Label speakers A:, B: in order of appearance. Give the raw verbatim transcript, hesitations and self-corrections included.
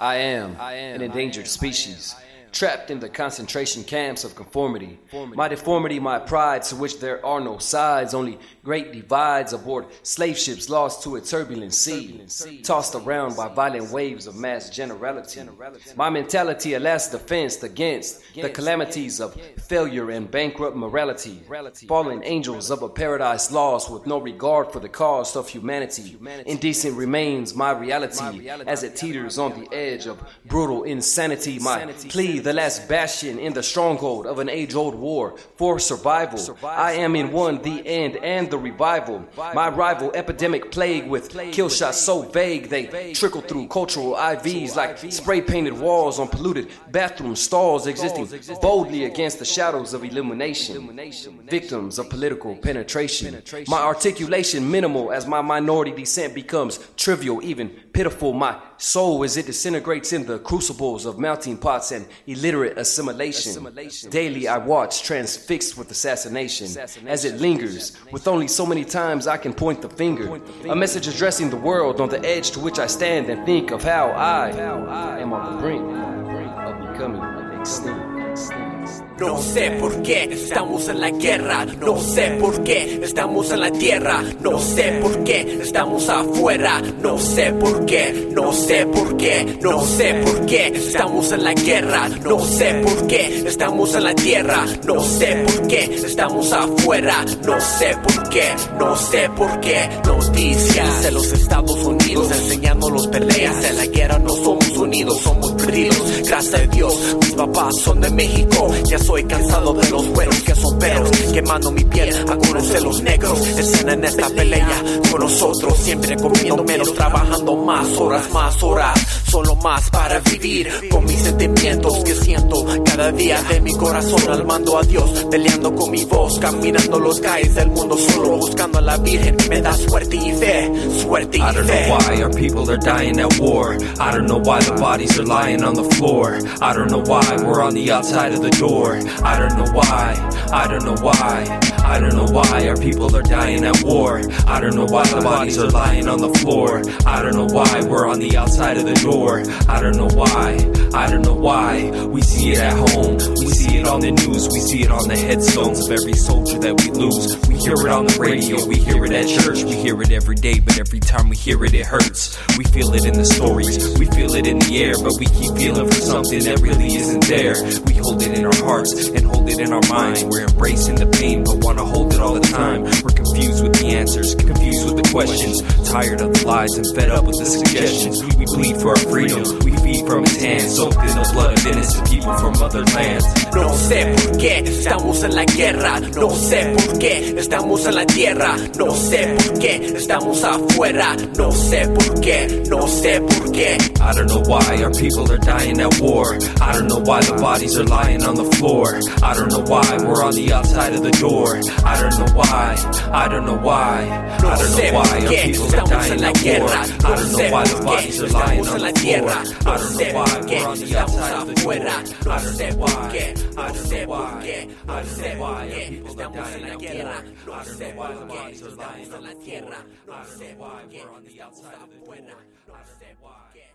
A: I am an endangered species, trapped in the concentration camps of conformity. My deformity, my pride, to which there are no sides, only great divides aboard slave ships lost to a turbulent sea, tossed around by violent waves of mass generality. My mentality, a last defense against the calamities of failure and bankrupt morality. Fallen angels of a paradise lost with no regard for the cost of humanity. Indecent remains my reality as it teeters on the edge of brutal insanity. My plea, the last bastion in the stronghold of an age-old war for survival. I am in one the end and the revival. My rival, epidemic plague with kill shots so vague they trickle through cultural I Vs like spray-painted walls on polluted bathroom stalls, existing boldly against the shadows of illumination. Victims of political penetration. My articulation minimal as my minority descent becomes trivial, even pitiful. My soul as it disintegrates in the crucibles of melting pots and illiterate assimilation. Daily I watch transfixed with assassination as it lingers with only so many times I can point the finger. A message addressing the world on the edge to which I stand and think of how I am on the brink of becoming extinct.
B: No sé por qué estamos en la guerra, no sé por qué estamos en la tierra, no sé por qué estamos afuera, no sé por qué, no sé por qué, no sé por qué estamos en la guerra, no sé por qué estamos en la tierra, no sé por qué estamos afuera, no sé por qué, no sé por qué. Noticias de los Estados Unidos enseñando los peleas en la guerra, no somos unidos, somos perdidos. Gracias a Dios, mis papás son de México. Ya soy cansado de los güeros que son perros, quemando mi piel a conocer los negros. Escena en esta pelea con nosotros, siempre comiendo menos, trabajando más horas, más horas, solo más para vivir con mis sentimientos que siento cada día de mi corazón al mando a Dios, peleando con mi voz, caminando los calles del mundo solo, buscando a la Virgen que me da suerte y fe, suerte y fe.
C: I don't know why our people are dying at war. I don't know why the bodies are lying on the floor. I don't know why we're on the outside of the door. I don't know why, I don't know why, I don't know why our people are dying at war. I don't know why the bodies are lying on the floor. I don't know why we're on the outside of the door. I don't know why, I don't know why. We see it at home, we see it on the news, we see it on the headstones of every soldier that we lose. We hear it on the radio, we hear it at church, we hear it every day, but every time we hear it, it hurts. We feel it in the stories, we feel it in the air, but we keep feeling for something that really isn't there. We hold it in our hearts and hold it in our minds. We're embracing the pain but wanna hold it all the time. We're confused with the answers, confused with the questions, tired of the lies and fed up with the suggestions. We bleed for our freedom, we feed from his hands, soaked in the blood of innocent people from other lands.
B: No sé por qué estamos en la guerra, no sé por qué estamos en la tierra, no sé por qué estamos afuera, no sé por qué, no sé por qué.
C: I don't know why our people are dying at war. I don't know why the bodies are lying on the floor. I don't know why we're on the outside of the door. I don't know why, I don't know why, I don't know why our people are dying at war. I don't know why the bodies are lying on the floor. I don't know why we're on the outside of the door. I don't know why, I don't know why, I don't know why our people are dying at war. I don't know why the bodies are lying on the floor. I don't know why we're on the outside of the door. I don't know why.